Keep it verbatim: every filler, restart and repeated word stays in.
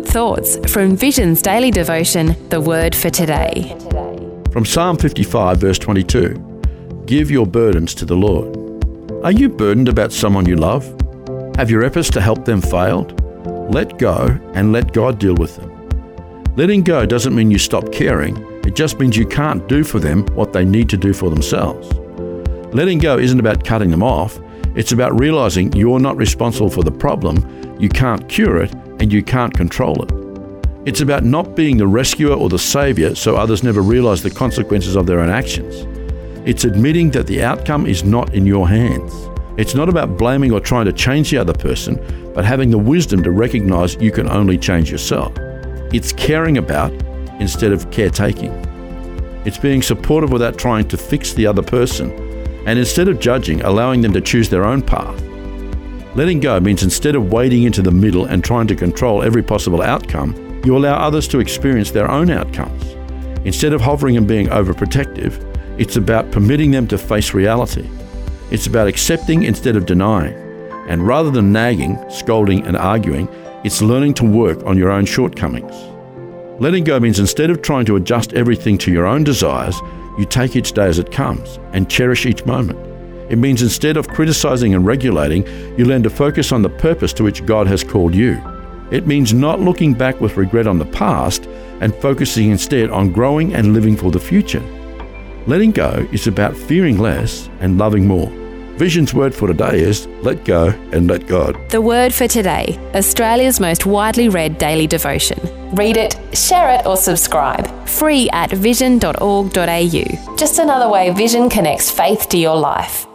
good thoughts from Vision's daily devotion, The Word for Today. From Psalm fifty-five, verse twenty-two, give your burdens to the Lord. Are you burdened about someone you love? Have your efforts to help them failed? Let go and let God deal with them. Letting go doesn't mean you stop caring. It just means you can't do for them what they need to do for themselves. Letting go isn't about cutting them off. It's about realizing you're not responsible for the problem, you can't cure it, and you can't control it. It's about not being the rescuer or the savior so others never realize the consequences of their own actions. It's admitting that the outcome is not in your hands. It's not about blaming or trying to change the other person, but having the wisdom to recognize you can only change yourself. It's caring about instead of caretaking. It's being supportive without trying to fix the other person, and instead of judging, allowing them to choose their own path. Letting go means instead of wading into the middle and trying to control every possible outcome, you allow others to experience their own outcomes. Instead of hovering and being overprotective, it's about permitting them to face reality. It's about accepting instead of denying. And rather than nagging, scolding, and arguing, it's learning to work on your own shortcomings. Letting go means instead of trying to adjust everything to your own desires, you take each day as it comes and cherish each moment. It means instead of criticizing and regulating, you learn to focus on the purpose to which God has called you. It means not looking back with regret on the past and focusing instead on growing and living for the future. Letting go is about fearing less and loving more. Vision's word for today is let go and let God. The Word for Today, Australia's most widely read daily devotion. Read it, share it or subscribe. Free at vision dot org dot a u. Just another way Vision connects faith to your life.